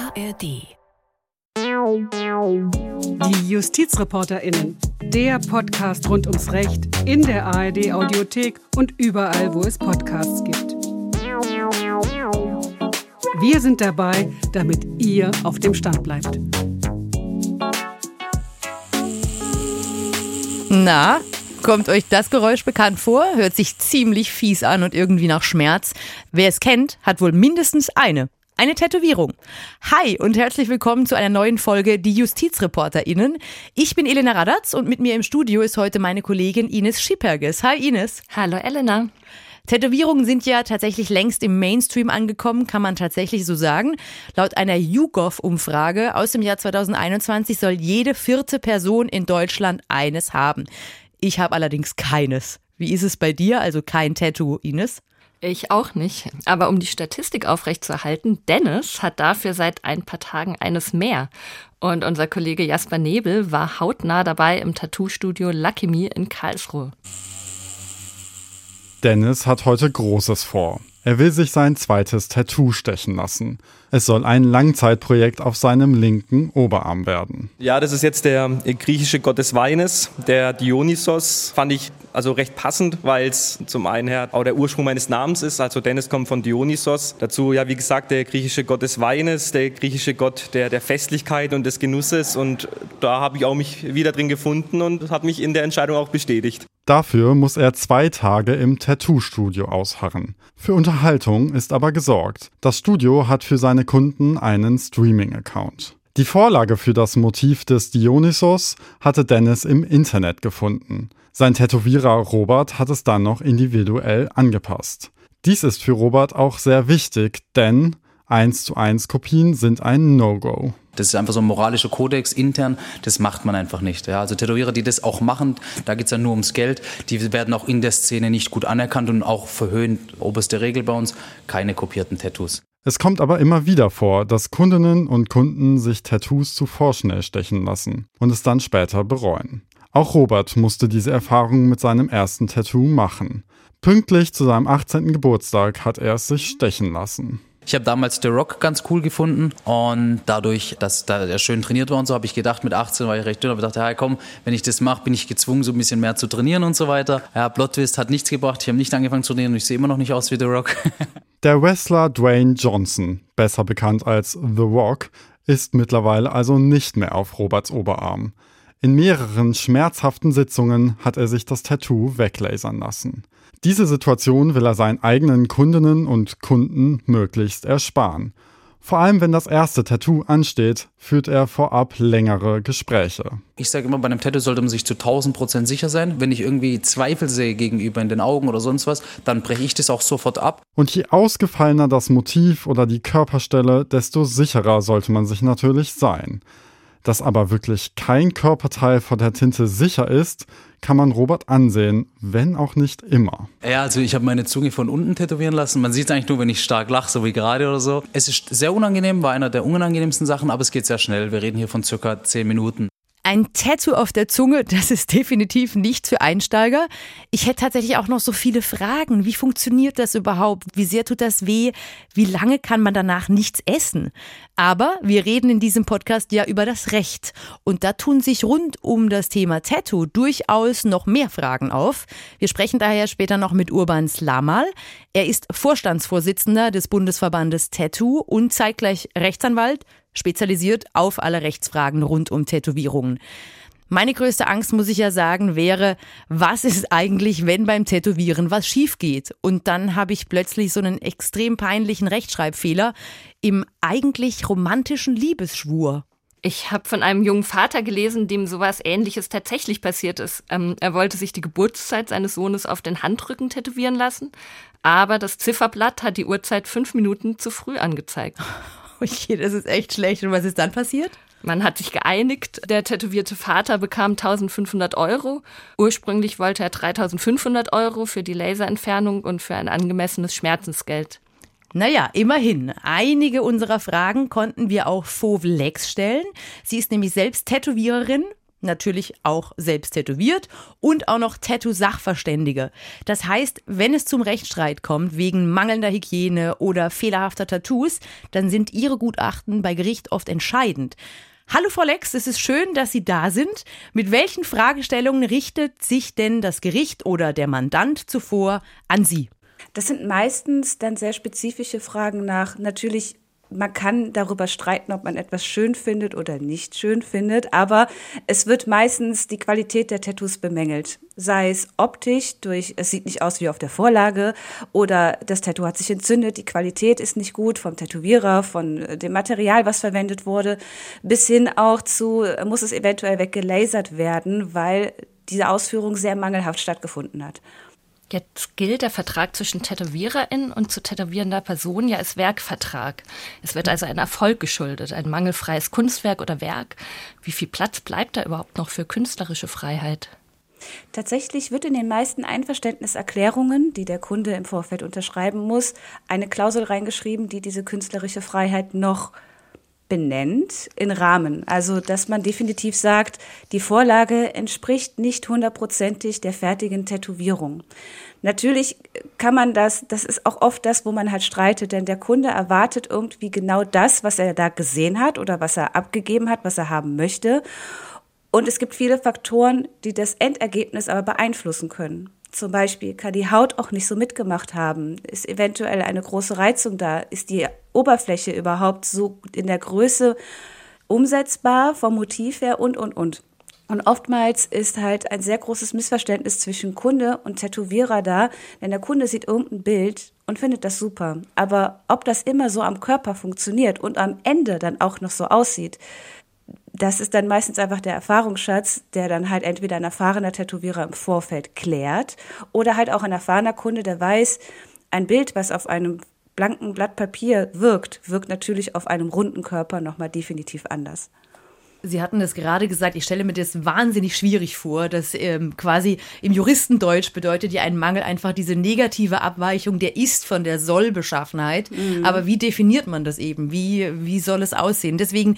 ARD. Die JustizreporterInnen, der Podcast rund ums Recht in der ARD-Audiothek und überall, wo es Podcasts gibt. Wir sind dabei, damit ihr auf dem Stand bleibt. Na, kommt euch das Geräusch bekannt vor? Hört sich ziemlich fies an und irgendwie nach Schmerz. Wer es kennt, hat wohl mindestens eine Tätowierung. Hi und herzlich willkommen zu einer neuen Folge Die JustizreporterInnen. Ich bin Elena Radatz und mit mir im Studio ist heute meine Kollegin Ines Schipperges. Hi Ines. Hallo Elena. Tätowierungen sind ja tatsächlich längst im Mainstream angekommen, kann man tatsächlich so sagen. Laut einer YouGov-Umfrage aus dem Jahr 2021 soll jede 4. Person in Deutschland eines haben. Ich habe allerdings keines. Wie ist es bei dir? Also kein Tattoo, Ines? Ich auch nicht. Aber um die Statistik aufrechtzuerhalten, Dennis hat dafür seit ein paar Tagen eines mehr. Und unser Kollege Jasper Nebel war hautnah dabei im Tattoo-Studio Lucky Me in Karlsruhe. Dennis hat heute Großes vor. Er will sich sein zweites Tattoo stechen lassen. Es soll ein Langzeitprojekt auf seinem linken Oberarm werden. Ja, das ist jetzt der griechische Gott des Weines, der Dionysos. Fand ich also recht passend, weil es zum einen her auch der Ursprung meines Namens ist. Also Dennis kommt von Dionysos. Dazu, ja, wie gesagt, der griechische Gott des Weines, der griechische Gott der Festlichkeit und des Genusses. Und da habe ich auch mich wieder drin gefunden und hat mich in der Entscheidung auch bestätigt. Dafür muss er 2 Tage im Tattoo-Studio ausharren. Für Unterhaltung ist aber gesorgt. Das Studio hat für seine Kunden einen Streaming-Account. Die Vorlage für das Motiv des Dionysos hatte Dennis im Internet gefunden. Sein Tätowierer Robert hat es dann noch individuell angepasst. Dies ist für Robert auch sehr wichtig, denn 1:1 Kopien sind ein No-Go. Das ist einfach so ein moralischer Kodex intern, das macht man einfach nicht. Ja. Also Tätowierer, die das auch machen, da geht es ja nur ums Geld, die werden auch in der Szene nicht gut anerkannt und auch verhöhnt. Oberste Regel bei uns, keine kopierten Tattoos. Es kommt aber immer wieder vor, dass Kundinnen und Kunden sich Tattoos zu vorschnell stechen lassen und es dann später bereuen. Auch Robert musste diese Erfahrung mit seinem ersten Tattoo machen. Pünktlich zu seinem 18. Geburtstag hat er es sich stechen lassen. Ich habe damals The Rock ganz cool gefunden und dadurch, dass er schön trainiert war und so, habe ich gedacht, mit 18 war ich recht dünn, aber dachte, ja komm, wenn ich das mache, bin ich gezwungen, so ein bisschen mehr zu trainieren und so weiter. Ja, Plot Twist hat nichts gebracht, ich habe nicht angefangen zu trainieren und ich sehe immer noch nicht aus wie The Rock. Der Wrestler Dwayne Johnson, besser bekannt als The Rock, ist mittlerweile also nicht mehr auf Roberts Oberarm. In mehreren schmerzhaften Sitzungen hat er sich das Tattoo weglasern lassen. Diese Situation will er seinen eigenen Kundinnen und Kunden möglichst ersparen. Vor allem, wenn das erste Tattoo ansteht, führt er vorab längere Gespräche. Ich sage immer, bei einem Tattoo sollte man sich zu 1000% sicher sein. Wenn ich irgendwie Zweifel sehe gegenüber in den Augen oder sonst was, dann breche ich das auch sofort ab. Und je ausgefallener das Motiv oder die Körperstelle, desto sicherer sollte man sich natürlich sein. Dass aber wirklich kein Körperteil von der Tinte sicher ist, kann man Robert ansehen, wenn auch nicht immer. Ja, also ich habe meine Zunge von unten tätowieren lassen. Man sieht es eigentlich nur, wenn ich stark lache, so wie gerade oder so. Es ist sehr unangenehm, war einer der unangenehmsten Sachen, aber es geht sehr schnell. Wir reden hier von circa 10 Minuten. Ein Tattoo auf der Zunge, das ist definitiv nicht für Einsteiger. Ich hätte tatsächlich auch noch so viele Fragen. Wie funktioniert das überhaupt? Wie sehr tut das weh? Wie lange kann man danach nichts essen? Aber wir reden in diesem Podcast ja über das Recht. Und da tun sich rund um das Thema Tattoo durchaus noch mehr Fragen auf. Wir sprechen daher später noch mit Urban Slamal. Er ist Vorstandsvorsitzender des Bundesverbandes Tattoo und zeitgleich Rechtsanwalt, spezialisiert auf alle Rechtsfragen rund um Tätowierungen. Meine größte Angst, muss ich ja sagen, wäre, was ist eigentlich, wenn beim Tätowieren was schief geht? Und dann habe ich plötzlich so einen extrem peinlichen Rechtschreibfehler im eigentlich romantischen Liebesschwur. Ich habe von einem jungen Vater gelesen, dem sowas Ähnliches tatsächlich passiert ist. Er wollte sich die Geburtszeit seines Sohnes auf den Handrücken tätowieren lassen, aber das Zifferblatt hat die Uhrzeit 5 Minuten zu früh angezeigt. Okay, das ist echt schlecht. Und was ist dann passiert? Man hat sich geeinigt, der tätowierte Vater bekam 1.500 €. Ursprünglich wollte er 3.500 € für die Laserentfernung und für ein angemessenes Schmerzensgeld. Naja, immerhin. Einige unserer Fragen konnten wir auch Fauve Lex stellen. Sie ist nämlich selbst Tätowiererin natürlich auch selbst tätowiert und auch noch Tattoo-Sachverständige. Das heißt, wenn es zum Rechtsstreit kommt wegen mangelnder Hygiene oder fehlerhafter Tattoos, dann sind Ihre Gutachten bei Gericht oft entscheidend. Hallo Frau Lex, es ist schön, dass Sie da sind. Mit welchen Fragestellungen richtet sich denn das Gericht oder der Mandant zuvor an Sie? Das sind meistens dann sehr spezifische Fragen nach, natürlich, man kann darüber streiten, ob man etwas schön findet oder nicht schön findet, aber es wird meistens die Qualität der Tattoos bemängelt. Sei es optisch, es sieht nicht aus wie auf der Vorlage, oder das Tattoo hat sich entzündet, die Qualität ist nicht gut vom Tätowierer, von dem Material, was verwendet wurde, bis hin auch zu, muss es eventuell weggelasert werden, weil diese Ausführung sehr mangelhaft stattgefunden hat. Jetzt gilt der Vertrag zwischen TätowiererInnen und zu tätowierender Person ja als Werkvertrag. Es wird also ein Erfolg geschuldet, ein mangelfreies Kunstwerk oder Werk. Wie viel Platz bleibt da überhaupt noch für künstlerische Freiheit? Tatsächlich wird in den meisten Einverständniserklärungen, die der Kunde im Vorfeld unterschreiben muss, eine Klausel reingeschrieben, die diese künstlerische Freiheit noch benennt in Rahmen. Also, dass man definitiv sagt, die Vorlage entspricht nicht 100%ig der fertigen Tätowierung. Natürlich kann man das ist auch oft das, wo man halt streitet, denn der Kunde erwartet irgendwie genau das, was er da gesehen hat oder was er abgegeben hat, was er haben möchte. Und es gibt viele Faktoren, die das Endergebnis aber beeinflussen können. Zum Beispiel kann die Haut auch nicht so mitgemacht haben. Ist eventuell eine große Reizung da? Ist die Oberfläche überhaupt so in der Größe umsetzbar vom Motiv her und. Und oftmals ist halt ein sehr großes Missverständnis zwischen Kunde und Tätowierer da, denn der Kunde sieht irgendein Bild und findet das super. Aber ob das immer so am Körper funktioniert und am Ende dann auch noch so aussieht, das ist dann meistens einfach der Erfahrungsschatz, der dann halt entweder ein erfahrener Tätowierer im Vorfeld klärt oder halt auch ein erfahrener Kunde, der weiß, ein Bild, was auf einem blanken Blatt Papier wirkt natürlich auf einem runden Körper nochmal definitiv anders. Sie hatten das gerade gesagt, ich stelle mir das wahnsinnig schwierig vor, dass quasi im Juristendeutsch bedeutet ja ein Mangel einfach diese negative Abweichung, der ist von der Soll-Beschaffenheit. Aber wie definiert man das eben? Wie soll es aussehen? Deswegen,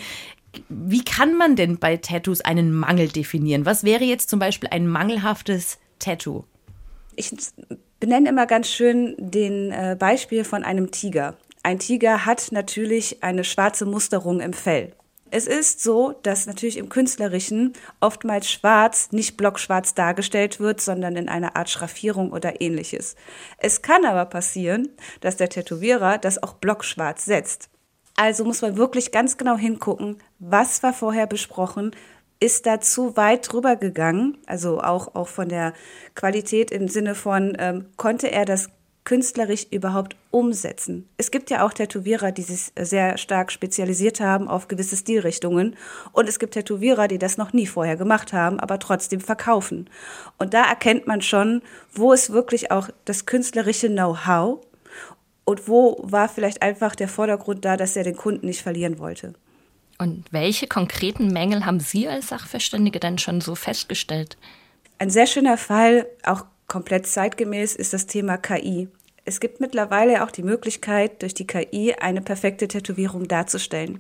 wie kann man denn bei Tattoos einen Mangel definieren? Was wäre jetzt zum Beispiel ein mangelhaftes Tattoo? Ich benenne immer ganz schön den Beispiel von einem Tiger. Ein Tiger hat natürlich eine schwarze Musterung im Fell. Es ist so, dass natürlich im Künstlerischen oftmals schwarz nicht blockschwarz dargestellt wird, sondern in einer Art Schraffierung oder ähnliches. Es kann aber passieren, dass der Tätowierer das auch blockschwarz setzt. Also muss man wirklich ganz genau hingucken, was war vorher besprochen, ist da zu weit drüber gegangen, also auch von der Qualität im Sinne von, konnte er das künstlerisch überhaupt umsetzen. Es gibt ja auch Tätowierer, die sich sehr stark spezialisiert haben auf gewisse Stilrichtungen, und es gibt Tätowierer, die das noch nie vorher gemacht haben, aber trotzdem verkaufen. Und da erkennt man schon, wo ist wirklich auch das künstlerische Know-how und wo war vielleicht einfach der Vordergrund da, dass er den Kunden nicht verlieren wollte. Und welche konkreten Mängel haben Sie als Sachverständige denn schon so festgestellt? Ein sehr schöner Fall, auch komplett zeitgemäß, ist das Thema KI. Es gibt mittlerweile auch die Möglichkeit, durch die KI eine perfekte Tätowierung darzustellen.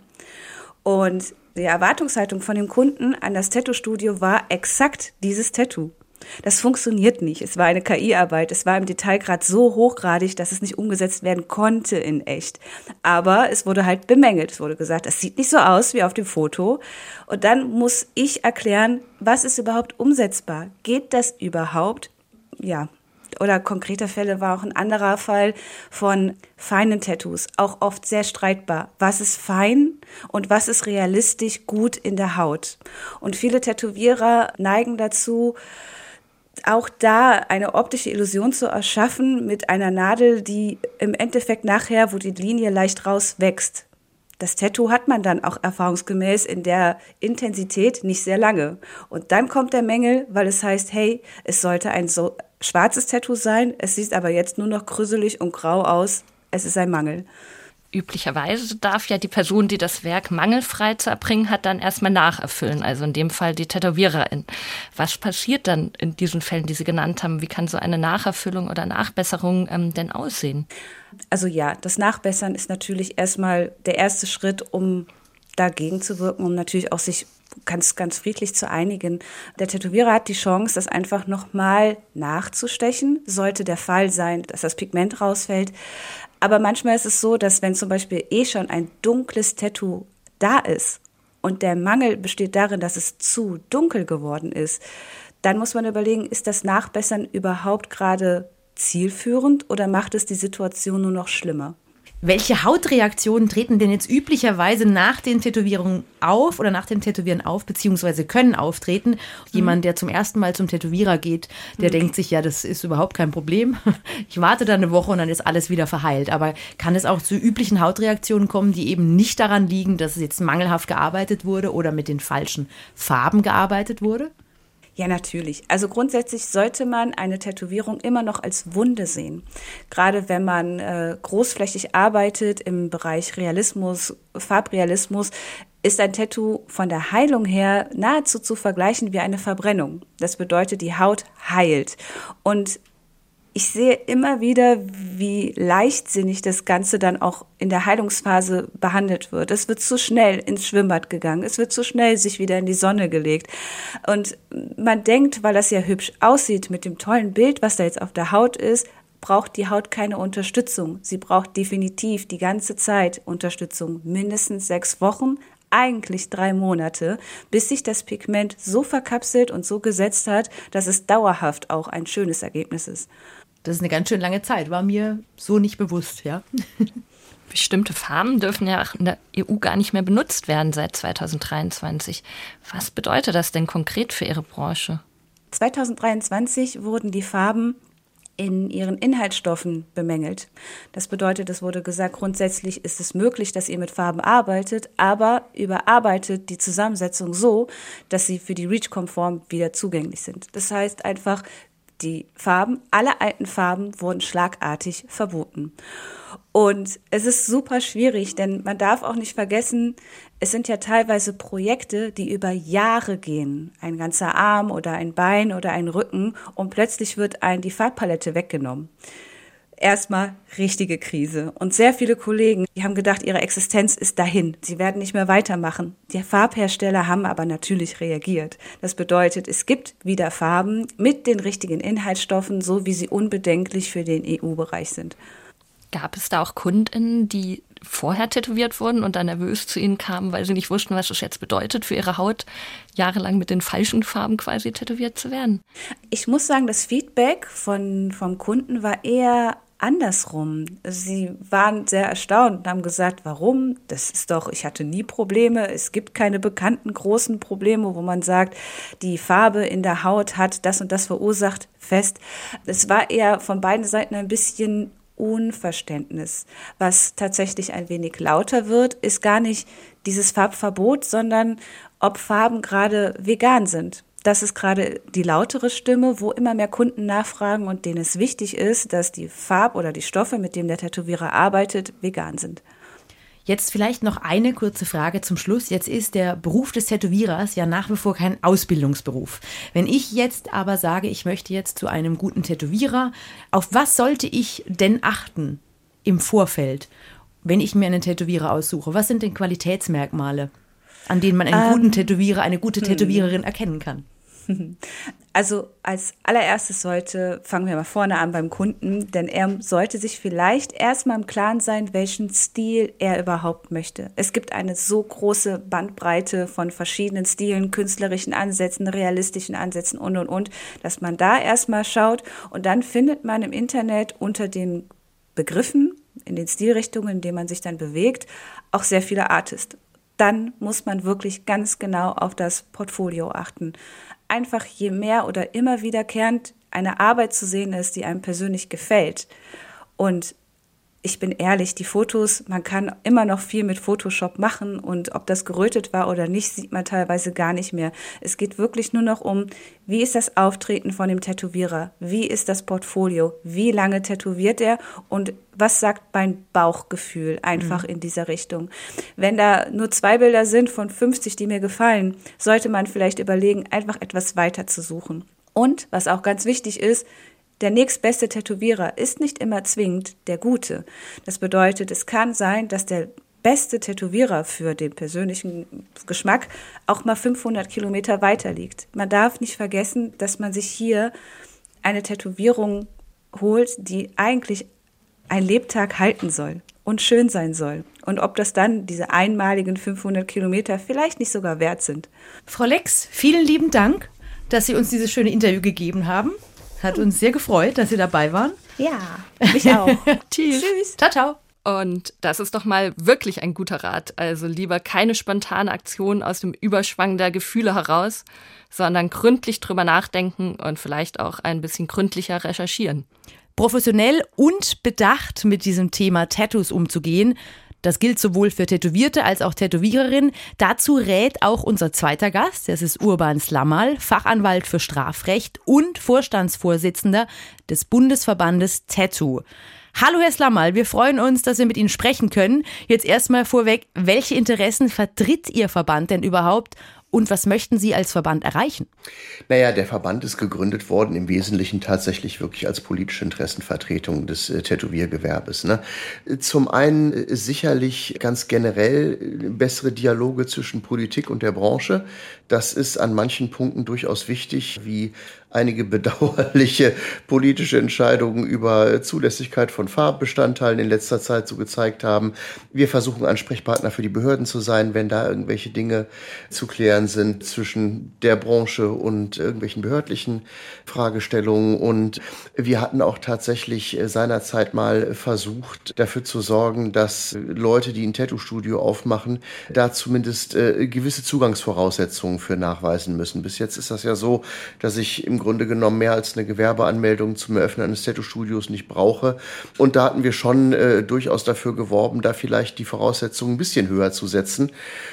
Und die Erwartungshaltung von dem Kunden an das Tattoo-Studio war exakt dieses Tattoo. Das funktioniert nicht. Es war eine KI-Arbeit. Es war im Detailgrad so hochgradig, dass es nicht umgesetzt werden konnte in echt. Aber es wurde halt bemängelt. Es wurde gesagt, das sieht nicht so aus wie auf dem Foto. Und dann muss ich erklären, was ist überhaupt umsetzbar? Geht das überhaupt? Ja. Oder konkreter Fälle war auch ein anderer Fall von feinen Tattoos, auch oft sehr streitbar. Was ist fein und was ist realistisch gut in der Haut? Und viele Tätowierer neigen dazu, auch da eine optische Illusion zu erschaffen mit einer Nadel, die im Endeffekt nachher, wo die Linie leicht rauswächst. Das Tattoo hat man dann auch erfahrungsgemäß in der Intensität nicht sehr lange. Und dann kommt der Mängel, weil es heißt, hey, es sollte ein so schwarzes Tattoo sein, es sieht aber jetzt nur noch grüsselig und grau aus, es ist ein Mangel. Üblicherweise darf ja die Person, die das Werk mangelfrei zu erbringen hat, dann erstmal nacherfüllen, also in dem Fall die Tätowiererin. Was passiert dann in diesen Fällen, die Sie genannt haben? Wie kann so eine Nacherfüllung oder Nachbesserung denn aussehen? Also ja, das Nachbessern ist natürlich erstmal der erste Schritt, um dagegen zu wirken, um natürlich auch sich ganz, ganz friedlich zu einigen. Der Tätowierer hat die Chance, das einfach nochmal nachzustechen, sollte der Fall sein, dass das Pigment rausfällt. Aber manchmal ist es so, dass wenn zum Beispiel schon ein dunkles Tattoo da ist und der Mangel besteht darin, dass es zu dunkel geworden ist, dann muss man überlegen, ist das Nachbessern überhaupt gerade zielführend oder macht es die Situation nur noch schlimmer? Welche Hautreaktionen treten denn jetzt üblicherweise nach den Tätowierungen auf oder nach dem Tätowieren auf, beziehungsweise können auftreten? Jemand, der zum ersten Mal zum Tätowierer geht, der denkt sich, ja, das ist überhaupt kein Problem. Ich warte dann eine Woche und dann ist alles wieder verheilt. Aber kann es auch zu üblichen Hautreaktionen kommen, die eben nicht daran liegen, dass es jetzt mangelhaft gearbeitet wurde oder mit den falschen Farben gearbeitet wurde? Ja, natürlich. Also grundsätzlich sollte man eine Tätowierung immer noch als Wunde sehen. Gerade wenn man großflächig arbeitet im Bereich Realismus, Farbrealismus, ist ein Tattoo von der Heilung her nahezu zu vergleichen wie eine Verbrennung. Das bedeutet, die Haut heilt. Und ich sehe immer wieder, wie leichtsinnig das Ganze dann auch in der Heilungsphase behandelt wird. Es wird zu schnell ins Schwimmbad gegangen, es wird zu schnell sich wieder in die Sonne gelegt. Und man denkt, weil das ja hübsch aussieht mit dem tollen Bild, was da jetzt auf der Haut ist, braucht die Haut keine Unterstützung. Sie braucht definitiv die ganze Zeit Unterstützung, mindestens 6 Wochen, eigentlich 3 Monate, bis sich das Pigment so verkapselt und so gesetzt hat, dass es dauerhaft auch ein schönes Ergebnis ist. Das ist eine ganz schön lange Zeit, war mir so nicht bewusst, ja. Bestimmte Farben dürfen ja auch in der EU gar nicht mehr benutzt werden seit 2023. Was bedeutet das denn konkret für Ihre Branche? 2023 wurden die Farben in ihren Inhaltsstoffen bemängelt. Das bedeutet, es wurde gesagt, grundsätzlich ist es möglich, dass ihr mit Farben arbeitet, aber überarbeitet die Zusammensetzung so, dass sie für die REACH-konform wieder zugänglich sind. Das heißt einfach, die Farben, alle alten Farben wurden schlagartig verboten. Und es ist super schwierig, denn man darf auch nicht vergessen, es sind ja teilweise Projekte, die über Jahre gehen. Ein ganzer Arm oder ein Bein oder ein Rücken und plötzlich wird die Farbpalette weggenommen. Erstmal richtige Krise. Und sehr viele Kollegen, die haben gedacht, ihre Existenz ist dahin. Sie werden nicht mehr weitermachen. Die Farbhersteller haben aber natürlich reagiert. Das bedeutet, es gibt wieder Farben mit den richtigen Inhaltsstoffen, so wie sie unbedenklich für den EU-Bereich sind. Gab es da auch KundInnen, die vorher tätowiert wurden und dann nervös zu Ihnen kamen, weil sie nicht wussten, was das jetzt bedeutet für ihre Haut, jahrelang mit den falschen Farben quasi tätowiert zu werden? Ich muss sagen, das Feedback vom Kunden war eher andersrum. Sie waren sehr erstaunt und haben gesagt, warum? Das ist doch, ich hatte nie Probleme. Es gibt keine bekannten großen Probleme, wo man sagt, die Farbe in der Haut hat das und das verursacht, fest. Es war eher von beiden Seiten ein bisschen Unverständnis. Was tatsächlich ein wenig lauter wird, ist gar nicht dieses Farbverbot, sondern ob Farben gerade vegan sind. Das ist gerade die lautere Stimme, wo immer mehr Kunden nachfragen und denen es wichtig ist, dass die Farb- oder die Stoffe, mit denen der Tätowierer arbeitet, vegan sind. Jetzt vielleicht noch eine kurze Frage zum Schluss. Jetzt ist der Beruf des Tätowierers ja nach wie vor kein Ausbildungsberuf. Wenn ich jetzt aber sage, ich möchte jetzt zu einem guten Tätowierer, auf was sollte ich denn achten im Vorfeld, wenn ich mir einen Tätowierer aussuche? Was sind denn Qualitätsmerkmale, an denen man einen guten Tätowierer, eine gute Tätowiererin erkennen kann? Also als allererstes fangen wir mal vorne an beim Kunden, denn er sollte sich vielleicht erstmal im Klaren sein, welchen Stil er überhaupt möchte. Es gibt eine so große Bandbreite von verschiedenen Stilen, künstlerischen Ansätzen, realistischen Ansätzen und, dass man da erstmal schaut und dann findet man im Internet unter den Begriffen, in den Stilrichtungen, in denen man sich dann bewegt, auch sehr viele Artists. Dann muss man wirklich ganz genau auf das Portfolio achten. Einfach je mehr oder immer wiederkehrend eine Arbeit zu sehen ist, die einem persönlich gefällt. Und ich bin ehrlich, die Fotos, man kann immer noch viel mit Photoshop machen und ob das gerötet war oder nicht, sieht man teilweise gar nicht mehr. Es geht wirklich nur noch um, wie ist das Auftreten von dem Tätowierer, wie ist das Portfolio, wie lange tätowiert er und was sagt mein Bauchgefühl einfach in dieser Richtung. Wenn da nur 2 Bilder sind von 50, die mir gefallen, sollte man vielleicht überlegen, einfach etwas weiter zu suchen. Und, was auch ganz wichtig ist, der nächstbeste Tätowierer ist nicht immer zwingend der Gute. Das bedeutet, es kann sein, dass der beste Tätowierer für den persönlichen Geschmack auch mal 500 Kilometer weiter liegt. Man darf nicht vergessen, dass man sich hier eine Tätowierung holt, die eigentlich ein Lebtag halten soll und schön sein soll. Und ob das dann diese einmaligen 500 Kilometer vielleicht nicht sogar wert sind. Frau Lex, vielen lieben Dank, dass Sie uns dieses schöne Interview gegeben haben. Hat uns sehr gefreut, dass Sie dabei waren. Ja, mich auch. Tschüss. Ciao, ciao. Und das ist doch mal wirklich ein guter Rat. Also lieber keine spontane Aktion aus dem Überschwang der Gefühle heraus, sondern gründlich drüber nachdenken und vielleicht auch ein bisschen gründlicher recherchieren. Professionell und bedacht mit diesem Thema Tattoos umzugehen, das gilt sowohl für Tätowierte als auch Tätowiererinnen. Dazu rät auch unser zweiter Gast, das ist Urban Slammal, Fachanwalt für Strafrecht und Vorstandsvorsitzender des Bundesverbandes Tattoo. Hallo Herr Slammal, wir freuen uns, dass wir mit Ihnen sprechen können. Jetzt erstmal vorweg, welche Interessen vertritt Ihr Verband denn überhaupt? Und was möchten Sie als Verband erreichen? Naja, der Verband ist gegründet worden im Wesentlichen tatsächlich wirklich als politische Interessenvertretung des Tätowiergewerbes. Ne? Zum einen sicherlich ganz generell bessere Dialoge zwischen Politik und der Branche. Das ist an manchen Punkten durchaus wichtig, wie einige bedauerliche politische Entscheidungen über Zulässigkeit von Farbbestandteilen in letzter Zeit so gezeigt haben. Wir versuchen Ansprechpartner für die Behörden zu sein, wenn da irgendwelche Dinge zu klären sind zwischen der Branche und irgendwelchen behördlichen Fragestellungen. Und wir hatten auch tatsächlich seinerzeit mal versucht, dafür zu sorgen, dass Leute, die ein Tattoo-Studio aufmachen, da zumindest gewisse Zugangsvoraussetzungen für nachweisen müssen. Bis jetzt ist das ja so, dass ich im Grunde genommen mehr als eine Gewerbeanmeldung zum Eröffnen eines Tattoo-Studios nicht brauche. Und da hatten wir schon durchaus dafür geworben, da vielleicht die Voraussetzungen ein bisschen höher zu setzen.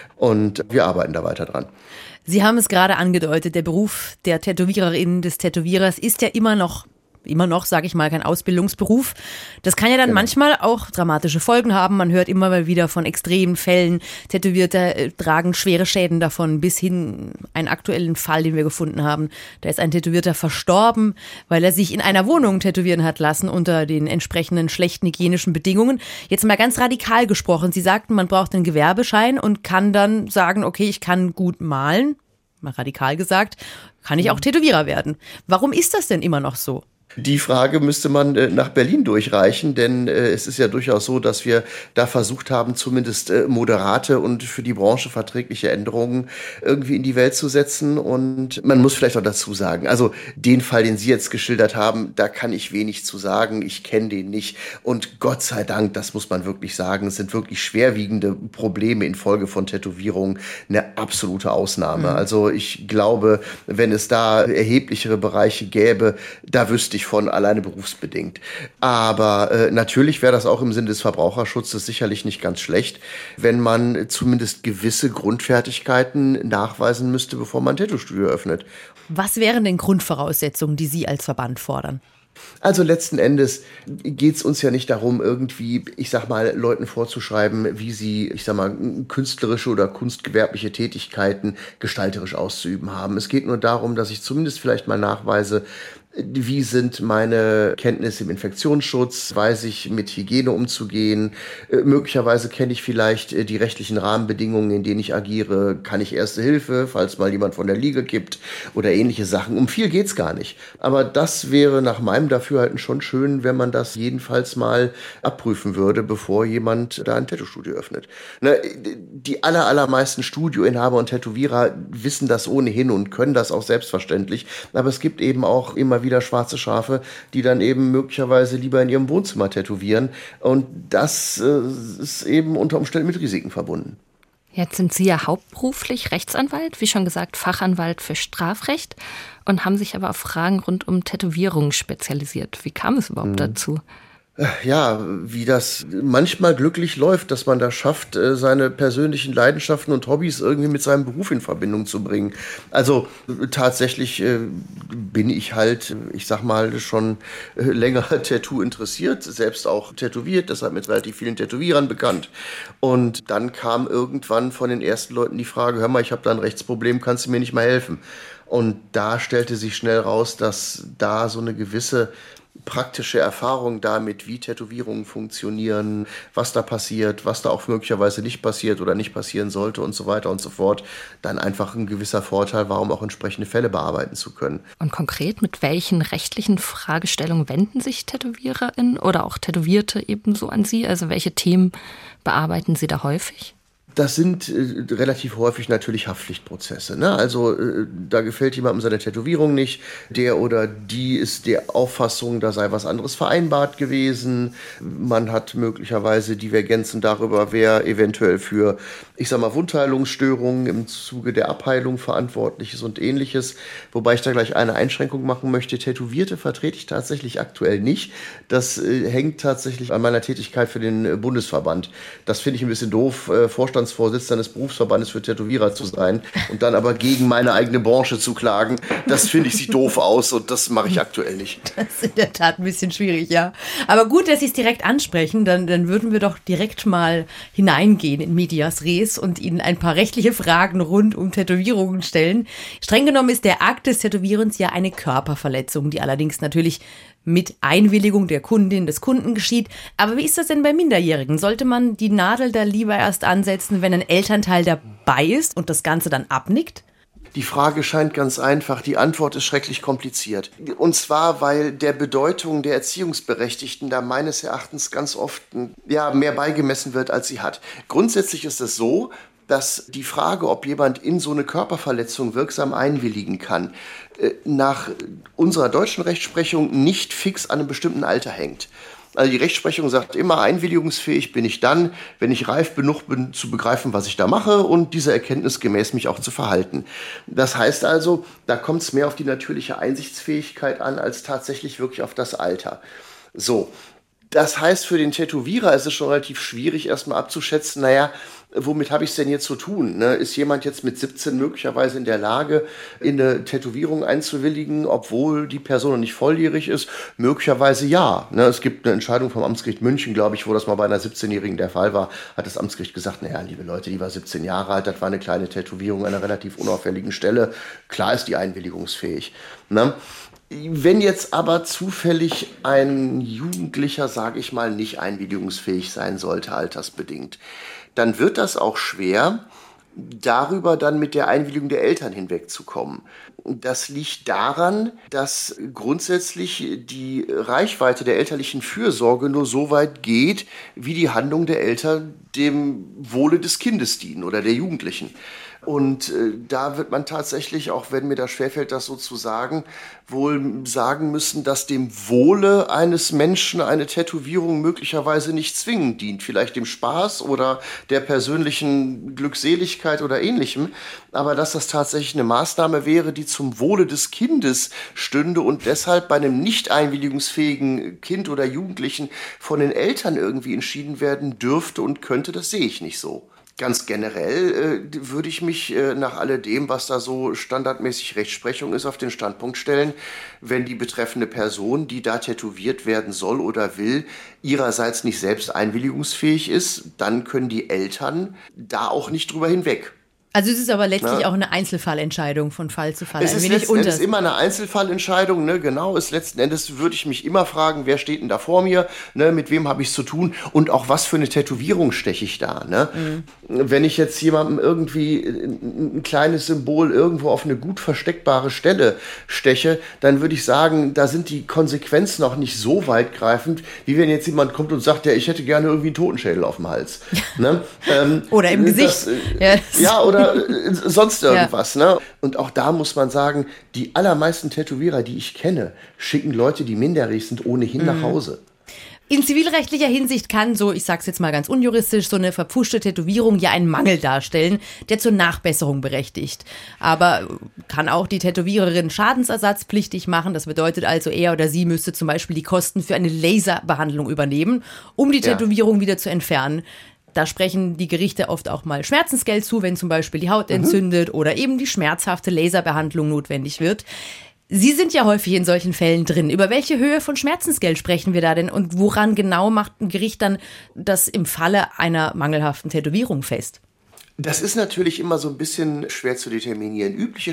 Und wir arbeiten da weiter dran. Sie haben es gerade angedeutet, der Beruf der Tätowiererin, des Tätowierers ist ja immer noch, sage ich mal, kein Ausbildungsberuf. Das kann ja dann manchmal auch dramatische Folgen haben. Man hört immer mal wieder von extremen Fällen. Tätowierte tragen schwere Schäden davon, bis hin einen aktuellen Fall, den wir gefunden haben. Da ist ein Tätowierter verstorben, weil er sich in einer Wohnung tätowieren hat lassen unter den entsprechenden schlechten hygienischen Bedingungen. Jetzt mal ganz radikal gesprochen. Sie sagten, man braucht einen Gewerbeschein und kann dann sagen, okay, ich kann gut malen. Mal radikal gesagt, kann ich auch Tätowierer werden. Warum ist das denn immer noch so? Die Frage müsste man nach Berlin durchreichen, denn es ist ja durchaus so, dass wir da versucht haben, zumindest moderate und für die Branche verträgliche Änderungen irgendwie in die Welt zu setzen. Und man muss vielleicht auch dazu sagen, also den Fall, den Sie jetzt geschildert haben, da kann ich wenig zu sagen. Ich kenne den nicht. Und Gott sei Dank, das muss man wirklich sagen, sind wirklich schwerwiegende Probleme infolge von Tätowierungen eine absolute Ausnahme. Also ich glaube, wenn es da erheblichere Bereiche gäbe, da wüsste ich von alleine berufsbedingt. Aber natürlich wäre das auch im Sinne des Verbraucherschutzes sicherlich nicht ganz schlecht, wenn man zumindest gewisse Grundfertigkeiten nachweisen müsste, bevor man ein Tattoo-Studio öffnet. Was wären denn Grundvoraussetzungen, die Sie als Verband fordern? Also letzten Endes geht's uns ja nicht darum, irgendwie, ich sag mal, Leuten vorzuschreiben, wie sie, ich sag mal, künstlerische oder kunstgewerbliche Tätigkeiten gestalterisch auszuüben haben. Es geht nur darum, dass ich zumindest vielleicht mal nachweise, wie sind meine Kenntnisse im Infektionsschutz? Weiß ich, mit Hygiene umzugehen? Möglicherweise kenne ich vielleicht die rechtlichen Rahmenbedingungen, in denen ich agiere. Kann ich Erste Hilfe, falls mal jemand von der Liege kippt oder ähnliche Sachen? Um viel geht's gar nicht. Aber das wäre nach meinem Dafürhalten schon schön, wenn man das jedenfalls mal abprüfen würde, bevor jemand da ein Tattoo-Studio öffnet. Die allermeisten Studioinhaber und Tätowierer wissen das ohnehin und können das auch selbstverständlich. Aber es gibt eben auch immer wieder schwarze Schafe, die dann eben möglicherweise lieber in ihrem Wohnzimmer tätowieren. Und das ist eben unter Umständen mit Risiken verbunden. Jetzt sind Sie ja hauptberuflich Rechtsanwalt, wie schon gesagt Fachanwalt für Strafrecht und haben sich aber auf Fragen rund um Tätowierungen spezialisiert. Wie kam es überhaupt dazu? Ja, wie das manchmal glücklich läuft, dass man da schafft, seine persönlichen Leidenschaften und Hobbys irgendwie mit seinem Beruf in Verbindung zu bringen. Also tatsächlich bin ich halt, ich sag mal, schon länger Tattoo interessiert, selbst auch tätowiert, deshalb mit relativ vielen Tätowierern bekannt. Und dann kam irgendwann von den ersten Leuten die Frage, hör mal, ich habe da ein Rechtsproblem, kannst du mir nicht mal helfen? Und da stellte sich schnell raus, dass da so eine gewisse, praktische Erfahrung damit, wie Tätowierungen funktionieren, was da passiert, was da auch möglicherweise nicht passiert oder nicht passieren sollte und so weiter und so fort, dann einfach ein gewisser Vorteil war, um auch entsprechende Fälle bearbeiten zu können. Und konkret, mit welchen rechtlichen Fragestellungen wenden sich TätowiererInnen oder auch Tätowierte ebenso an Sie? Also welche Themen bearbeiten Sie da häufig? Das sind relativ häufig natürlich Haftpflichtprozesse. Ne? Also da gefällt jemandem seine Tätowierung nicht. Der oder die ist der Auffassung, da sei was anderes vereinbart gewesen. Man hat möglicherweise Divergenzen darüber, wer eventuell für, Wundheilungsstörungen im Zuge der Abheilung verantwortlich ist und Ähnliches. Wobei ich da gleich eine Einschränkung machen möchte. Tätowierte vertrete ich tatsächlich aktuell nicht. Das hängt tatsächlich an meiner Tätigkeit für den Bundesverband. Das finde ich ein bisschen doof, Vorstandsvorsitzender des Berufsverbandes für Tätowierer zu sein und dann aber gegen meine eigene Branche zu klagen. Das finde ich, sieht doof aus und das mache ich aktuell nicht. Das ist in der Tat ein bisschen schwierig, ja. Aber gut, dass Sie es direkt ansprechen, dann würden wir doch direkt mal hineingehen in Medias Res und Ihnen ein paar rechtliche Fragen rund um Tätowierungen stellen. Streng genommen ist der Akt des Tätowierens ja eine Körperverletzung, die allerdings natürlich mit Einwilligung der Kundin, des Kunden geschieht. Aber wie ist das denn bei Minderjährigen? Sollte man die Nadel da lieber erst ansetzen, wenn ein Elternteil dabei ist und das Ganze dann abnickt? Die Frage scheint ganz einfach, die Antwort ist schrecklich kompliziert. Und zwar, weil der Bedeutung der Erziehungsberechtigten da meines Erachtens ganz oft mehr beigemessen wird, als sie hat. Grundsätzlich ist es so, dass die Frage, ob jemand in so eine Körperverletzung wirksam einwilligen kann, nach unserer deutschen Rechtsprechung nicht fix an einem bestimmten Alter hängt. Also die Rechtsprechung sagt immer, einwilligungsfähig bin ich dann, wenn ich reif genug bin, zu begreifen, was ich da mache und dieser Erkenntnis gemäß mich auch zu verhalten. Das heißt also, da kommt es mehr auf die natürliche Einsichtsfähigkeit an, als tatsächlich wirklich auf das Alter. So, das heißt, für den Tätowierer ist es schon relativ schwierig, erstmal abzuschätzen, womit habe ich es denn jetzt zu tun? Ne? Ist jemand jetzt mit 17 möglicherweise in der Lage, in eine Tätowierung einzuwilligen, obwohl die Person noch nicht volljährig ist? Möglicherweise ja. Ne? Es gibt eine Entscheidung vom Amtsgericht München, glaube ich, wo das mal bei einer 17-Jährigen der Fall war, hat das Amtsgericht gesagt, liebe Leute, die war 17 Jahre alt, das war eine kleine Tätowierung an einer relativ unauffälligen Stelle. Klar ist die einwilligungsfähig. Ne? Wenn jetzt aber zufällig ein Jugendlicher, sage ich mal, nicht einwilligungsfähig sein sollte, altersbedingt, dann wird das auch schwer, darüber dann mit der Einwilligung der Eltern hinwegzukommen. Das liegt daran, dass grundsätzlich die Reichweite der elterlichen Fürsorge nur so weit geht, wie die Handlung der Eltern dem Wohle des Kindes dienen oder der Jugendlichen. Und da wird man tatsächlich, auch wenn mir das schwerfällt, das so zu sagen, wohl sagen müssen, dass dem Wohle eines Menschen eine Tätowierung möglicherweise nicht zwingend dient. Vielleicht dem Spaß oder der persönlichen Glückseligkeit oder Ähnlichem. Aber dass das tatsächlich eine Maßnahme wäre, die zum Wohle des Kindes stünde und deshalb bei einem nicht einwilligungsfähigen Kind oder Jugendlichen von den Eltern irgendwie entschieden werden dürfte und könnte, das sehe ich nicht so. Ganz generell würde ich mich nach alledem, was da so standardmäßig Rechtsprechung ist, auf den Standpunkt stellen, wenn die betreffende Person, die da tätowiert werden soll oder will, ihrerseits nicht selbst einwilligungsfähig ist, dann können die Eltern da auch nicht drüber hinweg. Also es ist aber letztlich auch eine Einzelfallentscheidung von Fall zu Fall. Es ist letzten Endes immer eine Einzelfallentscheidung, ne? Genau, ist letzten Endes würde ich mich immer fragen, wer steht denn da vor mir, ne? Mit wem habe ich es zu tun und auch was für eine Tätowierung steche ich da, ne? Wenn ich jetzt jemandem irgendwie ein kleines Symbol irgendwo auf eine gut versteckbare Stelle steche, dann würde ich sagen, da sind die Konsequenzen auch nicht so weitgreifend, wie wenn jetzt jemand kommt und sagt, ja, ich hätte gerne irgendwie einen Totenschädel auf dem Hals. Ne? Oder im Gesicht. Oder sonst irgendwas. Ja. Ne? Und auch da muss man sagen, die allermeisten Tätowierer, die ich kenne, schicken Leute, die minderjährig sind, ohnehin nach Hause. In zivilrechtlicher Hinsicht kann so, ich sag's jetzt mal ganz unjuristisch, so eine verpfuschte Tätowierung ja einen Mangel darstellen, der zur Nachbesserung berechtigt. Aber kann auch die Tätowiererin schadensersatzpflichtig machen. Das bedeutet also, er oder sie müsste zum Beispiel die Kosten für eine Laserbehandlung übernehmen, um die Tätowierung wieder zu entfernen. Da sprechen die Gerichte oft auch mal Schmerzensgeld zu, wenn zum Beispiel die Haut entzündet oder eben die schmerzhafte Laserbehandlung notwendig wird. Sie sind ja häufig in solchen Fällen drin. Über welche Höhe von Schmerzensgeld sprechen wir da denn und woran genau macht ein Gericht dann das im Falle einer mangelhaften Tätowierung fest? Das ist natürlich immer so ein bisschen schwer zu determinieren. Übliche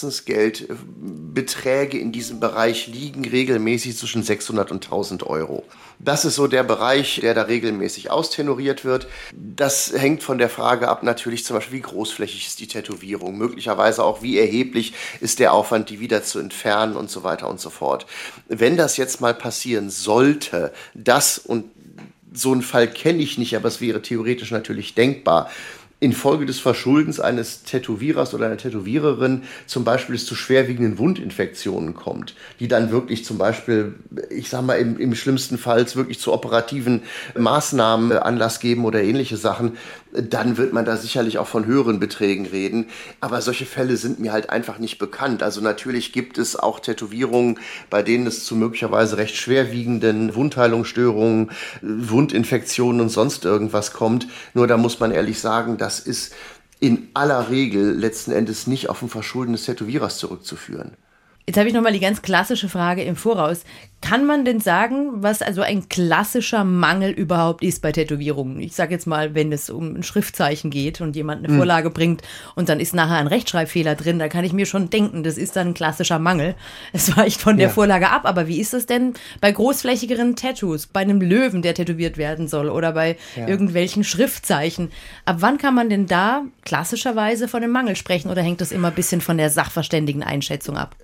Schmerzensgeldbeträge in diesem Bereich liegen regelmäßig zwischen 600 und 1000 Euro. Das ist so der Bereich, der da regelmäßig austenoriert wird. Das hängt von der Frage ab, natürlich zum Beispiel, wie großflächig ist die Tätowierung, möglicherweise auch, wie erheblich ist der Aufwand, die wieder zu entfernen und so weiter und so fort. Wenn das jetzt mal passieren sollte, und so einen Fall kenne ich nicht, aber es wäre theoretisch natürlich denkbar, infolge des Verschuldens eines Tätowierers oder einer Tätowiererin zum Beispiel es zu schwerwiegenden Wundinfektionen kommt, die dann wirklich zum Beispiel, ich sag mal, im schlimmsten Fall wirklich zu operativen Maßnahmen Anlass geben oder ähnliche Sachen, dann wird man da sicherlich auch von höheren Beträgen reden. Aber solche Fälle sind mir halt einfach nicht bekannt. Also natürlich gibt es auch Tätowierungen, bei denen es zu möglicherweise recht schwerwiegenden Wundheilungsstörungen, Wundinfektionen und sonst irgendwas kommt. Nur da muss man ehrlich sagen, das ist in aller Regel letzten Endes nicht auf ein Verschulden des Tätowierers zurückzuführen. Jetzt habe ich nochmal die ganz klassische Frage im Voraus. Kann man denn sagen, was also ein klassischer Mangel überhaupt ist bei Tätowierungen? Ich sage jetzt mal, wenn es um ein Schriftzeichen geht und jemand eine Vorlage bringt und dann ist nachher ein Rechtschreibfehler drin, da kann ich mir schon denken, das ist dann ein klassischer Mangel. Es weicht von der Vorlage ab, aber wie ist es denn bei großflächigeren Tattoos, bei einem Löwen, der tätowiert werden soll oder bei irgendwelchen Schriftzeichen? Ab wann kann man denn da klassischerweise von einem Mangel sprechen oder hängt das immer ein bisschen von der sachverständigen Einschätzung ab?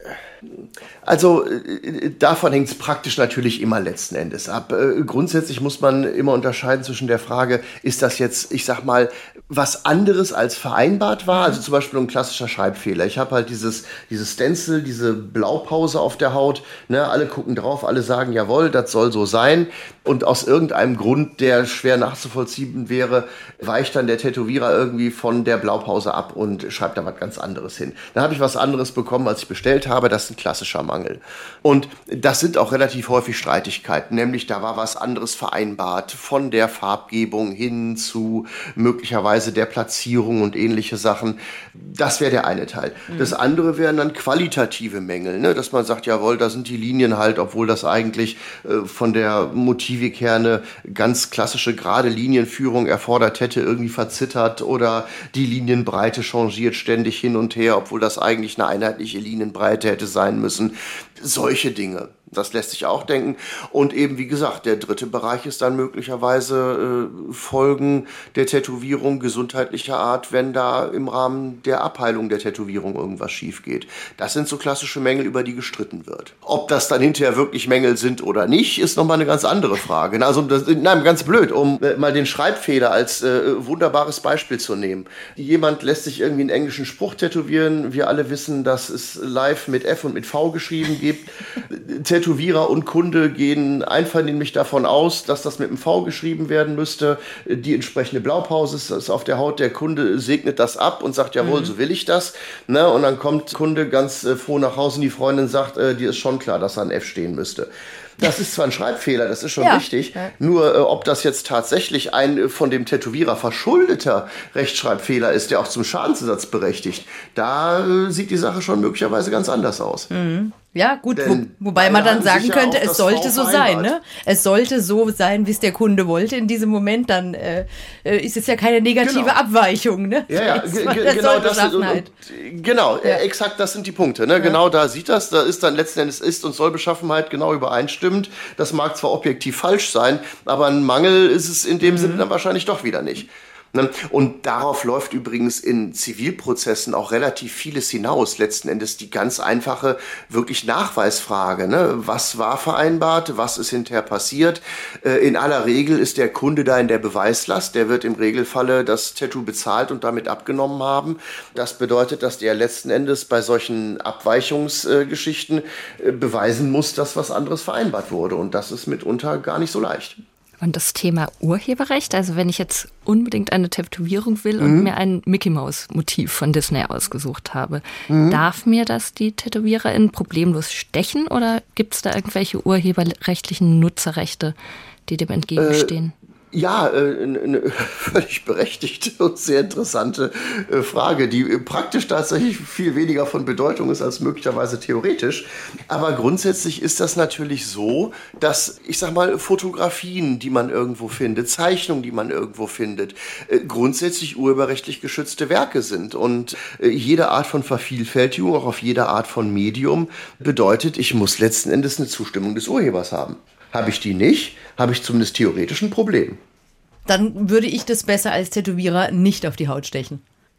Also davon hängt es praktisch natürlich immer letzten Endes ab. Grundsätzlich muss man immer unterscheiden zwischen der Frage, ist das jetzt, ich sag mal, was anderes als vereinbart war? Also zum Beispiel ein klassischer Schreibfehler. Ich habe halt dieses Stencil, diese Blaupause auf der Haut. Ne, alle gucken drauf, alle sagen, jawohl, das soll so sein. Und aus irgendeinem Grund, der schwer nachzuvollziehen wäre, weicht dann der Tätowierer irgendwie von der Blaupause ab und schreibt da was ganz anderes hin. Dann habe ich was anderes bekommen, als ich bestellt habe. Das ist ein klassischer Mangel. Und das sind auch relativ häufig Streitigkeiten, nämlich da war was anderes vereinbart, von der Farbgebung hin zu möglicherweise der Platzierung und ähnliche Sachen. Das wäre der eine Teil. Das andere wären dann qualitative Mängel, ne? Dass man sagt, jawohl, da sind die Linien halt, obwohl das eigentlich von der Motivik her eine ganz klassische gerade Linienführung erfordert hätte, irgendwie verzittert oder die Linienbreite changiert ständig hin und her, obwohl das eigentlich eine einheitliche Linienbreite hätte sein müssen. Solche Dinge. Das lässt sich auch denken. Und eben, wie gesagt, der dritte Bereich ist dann möglicherweise Folgen der Tätowierung gesundheitlicher Art, wenn da im Rahmen der Abheilung der Tätowierung irgendwas schief geht. Das sind so klassische Mängel, über die gestritten wird. Ob das dann hinterher wirklich Mängel sind oder nicht, ist nochmal eine ganz andere Frage. Also, ganz blöd, um mal den Schreibfehler als wunderbares Beispiel zu nehmen. Jemand lässt sich irgendwie einen englischen Spruch tätowieren. Wir alle wissen, dass es live mit F und mit V geschrieben gibt. Tätowierer und Kunde gehen einvernehmlich davon aus, dass das mit einem V geschrieben werden müsste. Die entsprechende Blaupause ist auf der Haut. Der Kunde segnet das ab und sagt, jawohl, so will ich das. Ne? Und dann kommt der Kunde ganz froh nach Hause und die Freundin sagt, dir ist schon klar, dass da ein F stehen müsste. Das ist zwar ein Schreibfehler, das ist schon richtig, nur ob das jetzt tatsächlich ein von dem Tätowierer verschuldeter Rechtschreibfehler ist, der auch zum Schadensersatz berechtigt, da sieht die Sache schon möglicherweise ganz anders aus. Ja, gut, wobei man dann sagen könnte, es sollte so sein, ne? Es sollte so sein, wie es der Kunde wollte in diesem Moment, dann ist es ja keine negative Abweichung, ne? Exakt, das sind die Punkte, ne? Ja. Genau, da sieht das, da ist dann letzten Endes Ist- und Sollbeschaffenheit genau übereinstimmend. Das mag zwar objektiv falsch sein, aber ein Mangel ist es in dem Sinne dann wahrscheinlich doch wieder nicht. Und darauf läuft übrigens in Zivilprozessen auch relativ vieles hinaus. Letzten Endes die ganz einfache, wirklich Nachweisfrage. Ne? Was war vereinbart? Was ist hinterher passiert? In aller Regel ist der Kunde da in der Beweislast. Der wird im Regelfalle das Tattoo bezahlt und damit abgenommen haben. Das bedeutet, dass der letzten Endes bei solchen Abweichungsgeschichten beweisen muss, dass was anderes vereinbart wurde. Und das ist mitunter gar nicht so leicht. Und das Thema Urheberrecht, also wenn ich jetzt unbedingt eine Tätowierung will und mir ein Mickey-Maus-Motiv von Disney ausgesucht habe, darf mir das die Tätowiererin problemlos stechen oder gibt es da irgendwelche urheberrechtlichen Nutzerrechte, die dem entgegenstehen? Ja, eine völlig berechtigte und sehr interessante Frage, die praktisch tatsächlich viel weniger von Bedeutung ist als möglicherweise theoretisch. Aber grundsätzlich ist das natürlich so, dass, ich sag mal, Fotografien, die man irgendwo findet, Zeichnungen, die man irgendwo findet, grundsätzlich urheberrechtlich geschützte Werke sind. Und jede Art von Vervielfältigung, auch auf jede Art von Medium, bedeutet, ich muss letzten Endes eine Zustimmung des Urhebers haben. Habe ich die nicht, habe ich zumindest theoretisch ein Problem. Dann würde ich das besser als Tätowierer nicht auf die Haut stechen.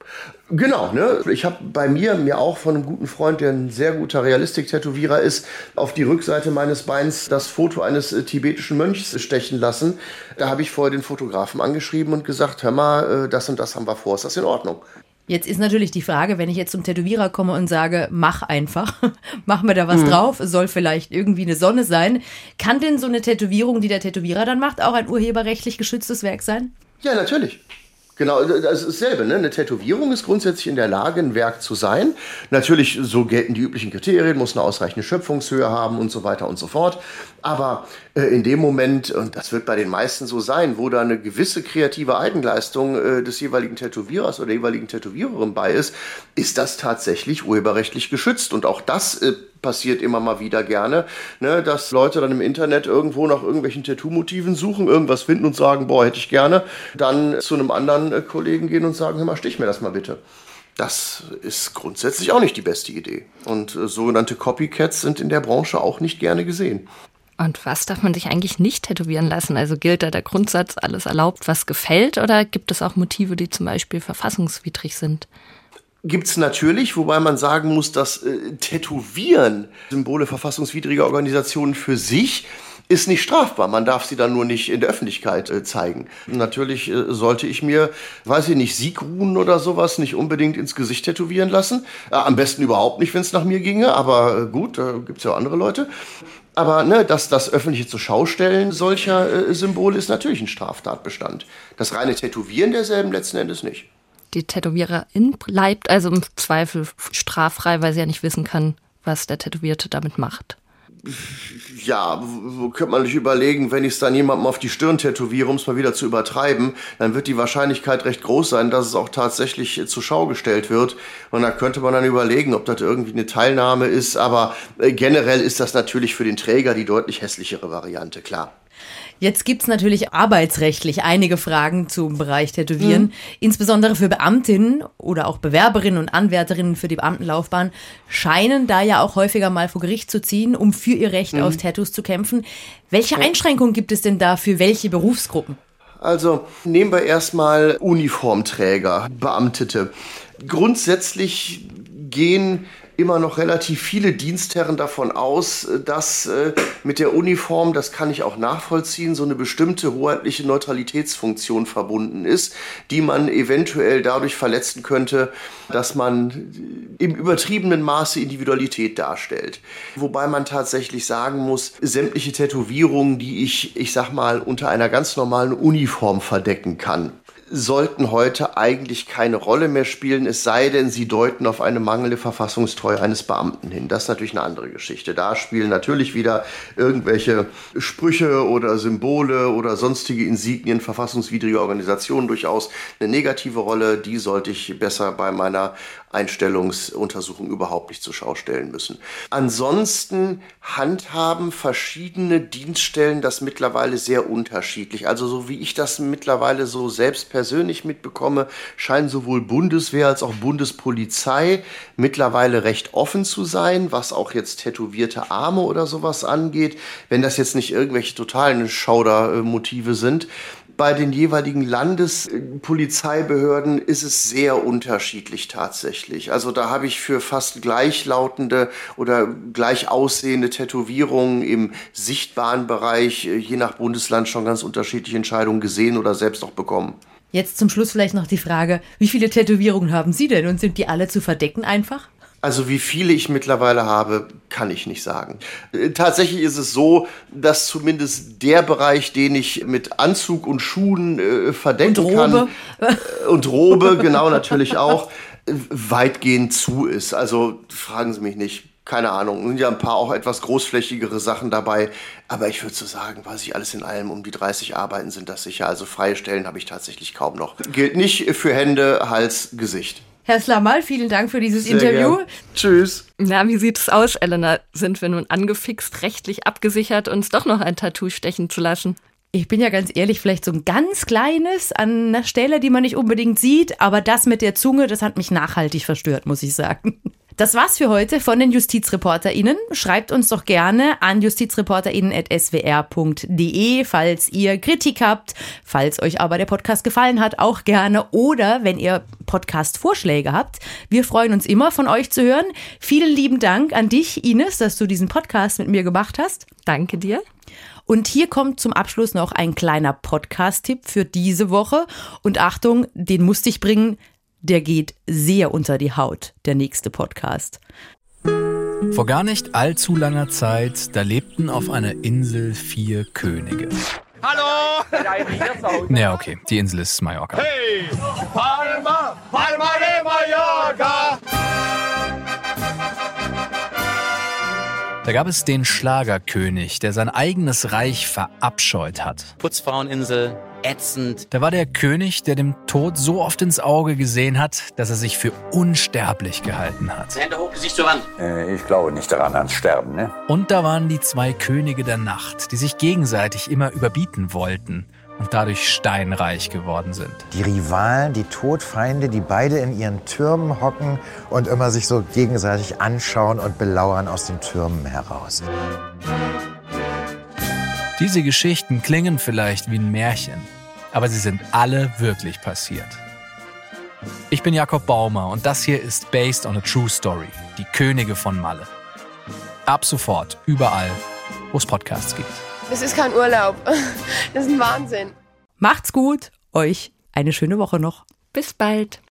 Genau, ne? Ich habe bei mir auch von einem guten Freund, der ein sehr guter Realistik-Tätowierer ist, auf die Rückseite meines Beins das Foto eines tibetischen Mönchs stechen lassen. Da habe ich vorher den Fotografen angeschrieben und gesagt, hör mal, das und das haben wir vor, ist das in Ordnung? Jetzt ist natürlich die Frage, wenn ich jetzt zum Tätowierer komme und sage, mach einfach, mach mir da was drauf, soll vielleicht irgendwie eine Sonne sein. Kann denn so eine Tätowierung, die der Tätowierer dann macht, auch ein urheberrechtlich geschütztes Werk sein? Ja, natürlich. Genau, das ist dasselbe, ne? Eine Tätowierung ist grundsätzlich in der Lage, ein Werk zu sein. Natürlich, so gelten die üblichen Kriterien, muss eine ausreichende Schöpfungshöhe haben und so weiter und so fort. Aber in dem Moment, und das wird bei den meisten so sein, wo da eine gewisse kreative Eigenleistung des jeweiligen Tätowierers oder der jeweiligen Tätowiererin bei ist das tatsächlich urheberrechtlich geschützt. Und auch das passiert immer mal wieder gerne, ne, dass Leute dann im Internet irgendwo nach irgendwelchen Tattoo-Motiven suchen, irgendwas finden und sagen, boah, hätte ich gerne, dann zu einem anderen Kollegen gehen und sagen, hör mal, stich mir das mal bitte. Das ist grundsätzlich auch nicht die beste Idee. Und sogenannte Copycats sind in der Branche auch nicht gerne gesehen. Und was darf man sich eigentlich nicht tätowieren lassen? Also gilt da der Grundsatz, alles erlaubt, was gefällt? Oder gibt es auch Motive, die zum Beispiel verfassungswidrig sind? Gibt's natürlich, wobei man sagen muss, dass Tätowieren Symbole verfassungswidriger Organisationen für sich ist nicht strafbar. Man darf sie dann nur nicht in der Öffentlichkeit zeigen. Natürlich sollte ich mir, weiß ich nicht, Siegruhen oder sowas nicht unbedingt ins Gesicht tätowieren lassen. Am besten überhaupt nicht, wenn es nach mir ginge, aber gut, da gibt's ja auch andere Leute. Aber ne, das öffentliche Zuschaustellen solcher Symbole ist natürlich ein Straftatbestand. Das reine Tätowieren derselben letzten Endes nicht. Die Tätowiererin bleibt also im Zweifel straffrei, weil sie ja nicht wissen kann, was der Tätowierte damit macht. Ja, wo könnte man sich überlegen, wenn ich es dann jemandem auf die Stirn tätowiere, um es mal wieder zu übertreiben, dann wird die Wahrscheinlichkeit recht groß sein, dass es auch tatsächlich zur Schau gestellt wird. Und da könnte man dann überlegen, ob das irgendwie eine Teilnahme ist. Aber generell ist das natürlich für den Träger die deutlich hässlichere Variante, klar. Jetzt gibt's natürlich arbeitsrechtlich einige Fragen zum Bereich Tätowieren. Insbesondere für Beamtinnen oder auch Bewerberinnen und Anwärterinnen für die Beamtenlaufbahn scheinen da ja auch häufiger mal vor Gericht zu ziehen, um für ihr Recht auf Tattoos zu kämpfen. Welche Einschränkungen gibt es denn da für welche Berufsgruppen? Also nehmen wir erstmal Uniformträger, Beamtete. Grundsätzlich gehen immer noch relativ viele Dienstherren davon aus, dass mit der Uniform, das kann ich auch nachvollziehen, so eine bestimmte hoheitliche Neutralitätsfunktion verbunden ist, die man eventuell dadurch verletzen könnte, dass man im übertriebenen Maße Individualität darstellt. Wobei man tatsächlich sagen muss, sämtliche Tätowierungen, die ich sag mal, unter einer ganz normalen Uniform verdecken kann, sollten heute eigentlich keine Rolle mehr spielen, es sei denn, sie deuten auf eine mangelnde Verfassungstreue eines Beamten hin. Das ist natürlich eine andere Geschichte. Da spielen natürlich wieder irgendwelche Sprüche oder Symbole oder sonstige Insignien verfassungswidriger Organisationen durchaus eine negative Rolle. Die sollte ich besser bei meiner Einstellungsuntersuchung überhaupt nicht zur Schau stellen müssen. Ansonsten handhaben verschiedene Dienststellen das mittlerweile sehr unterschiedlich. Also so wie ich das mittlerweile so selbst persönlich mitbekomme, scheinen sowohl Bundeswehr als auch Bundespolizei mittlerweile recht offen zu sein, was auch jetzt tätowierte Arme oder sowas angeht, wenn das jetzt nicht irgendwelche totalen Schaudermotive sind. Bei den jeweiligen Landespolizeibehörden ist es sehr unterschiedlich tatsächlich. Also da habe ich für fast gleichlautende oder gleich aussehende Tätowierungen im sichtbaren Bereich je nach Bundesland schon ganz unterschiedliche Entscheidungen gesehen oder selbst auch bekommen. Jetzt zum Schluss vielleicht noch die Frage, wie viele Tätowierungen haben Sie denn und sind die alle zu verdecken einfach? Also wie viele ich mittlerweile habe, kann ich nicht sagen. Tatsächlich ist es so, dass zumindest der Bereich, den ich mit Anzug und Schuhen verdecken kann, und Robe, genau, natürlich auch, weitgehend zu ist. Also fragen Sie mich nicht. keine Ahnung, sind ja ein paar auch etwas großflächigere Sachen dabei. Aber ich würde so sagen, weiß ich, alles in allem um die 30 Arbeiten sind das sicher. Also freie Stellen habe ich tatsächlich kaum noch. Gilt nicht für Hände, Hals, Gesicht. Herr Slamal, vielen Dank für dieses Sehr Interview. Gern. Tschüss. Na, wie sieht es aus, Elena? Sind wir nun angefixt, rechtlich abgesichert, uns doch noch ein Tattoo stechen zu lassen? Ich bin ja ganz ehrlich, vielleicht so ein ganz kleines an einer Stelle, die man nicht unbedingt sieht, aber das mit der Zunge, das hat mich nachhaltig verstört, muss ich sagen. Das war's für heute von den JustizreporterInnen. Schreibt uns doch gerne an justizreporterinnen@swr.de, falls ihr Kritik habt, falls euch aber der Podcast gefallen hat, auch gerne. Oder wenn ihr Podcast-Vorschläge habt. Wir freuen uns immer, von euch zu hören. Vielen lieben Dank an dich, Ines, dass du diesen Podcast mit mir gemacht hast. Danke dir. Und hier kommt zum Abschluss noch ein kleiner Podcast-Tipp für diese Woche. Und Achtung, den musste ich bringen. Der geht sehr unter die Haut, der nächste Podcast. Vor gar nicht allzu langer Zeit, da lebten auf einer Insel 4 Könige. Hallo! Ja, okay, die Insel ist Mallorca. Hey! Palma! Palma de Mallorca! Da gab es den Schlagerkönig, der sein eigenes Reich verabscheut hat. Putzfraueninsel, ätzend. Da war der König, der dem Tod so oft ins Auge gesehen hat, dass er sich für unsterblich gehalten hat. Hände hoch, Gesicht zur Wand. Ich glaube nicht daran, ans Sterben, ne? Und da waren die 2 Könige der Nacht, die sich gegenseitig immer überbieten wollten und dadurch steinreich geworden sind. Die Rivalen, die Todfeinde, die beide in ihren Türmen hocken und immer sich so gegenseitig anschauen und belauern aus den Türmen heraus. Diese Geschichten klingen vielleicht wie ein Märchen, aber sie sind alle wirklich passiert. Ich bin Jakob Baumer und das hier ist Based on a True Story, die Könige von Malle. Ab sofort, überall, wo es Podcasts gibt. Das ist kein Urlaub. Das ist ein Wahnsinn. Macht's gut. Euch eine schöne Woche noch. Bis bald.